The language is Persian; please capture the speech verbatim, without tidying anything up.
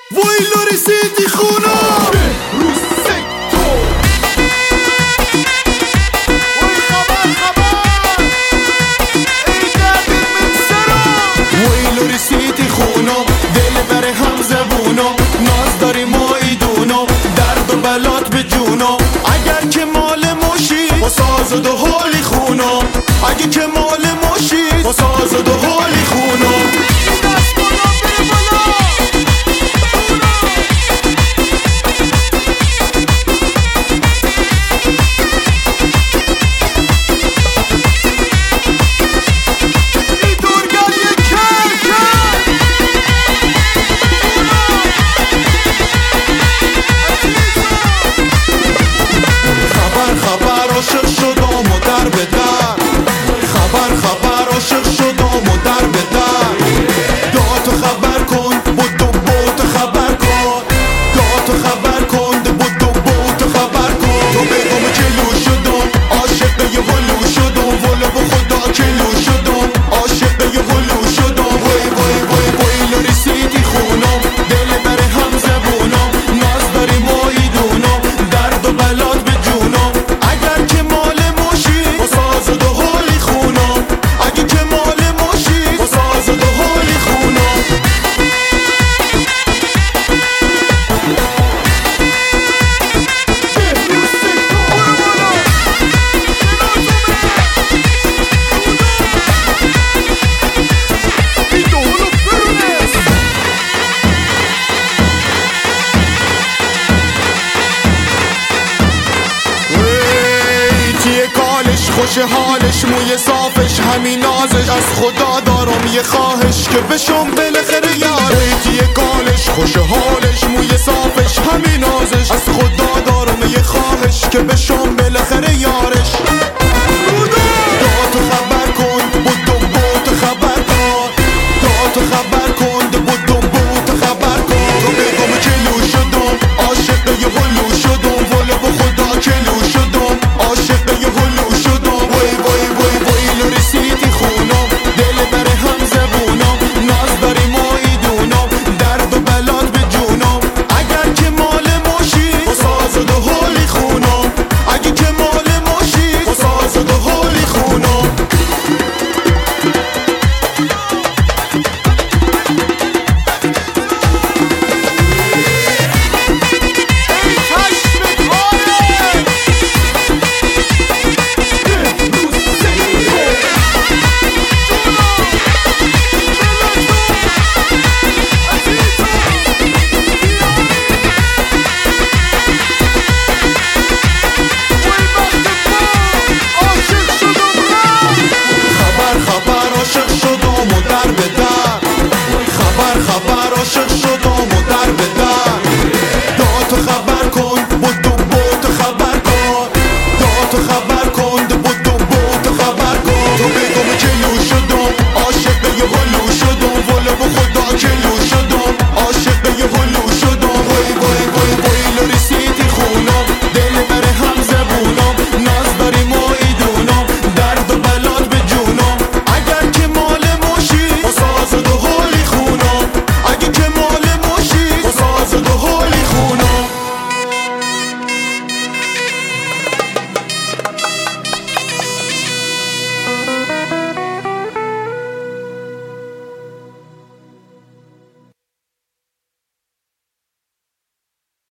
ویلو رسیدی خونه روز سکتو وی خبر خبر ای قدر من سرا ویلو رسیدی خونه دل بر هم زبونو ناز داری ما ایدونو درد و بلات به جونو اگر که مال ماشی با ساز و دو حالی خونو اگه که مال ماشی با ساز و دو حالی خونو خوش حالش موی صافش همین نازش از خدا دارم یه خواهش که بشم بالاخره یارش یه کالش خوش حالش موی صافش همین نازش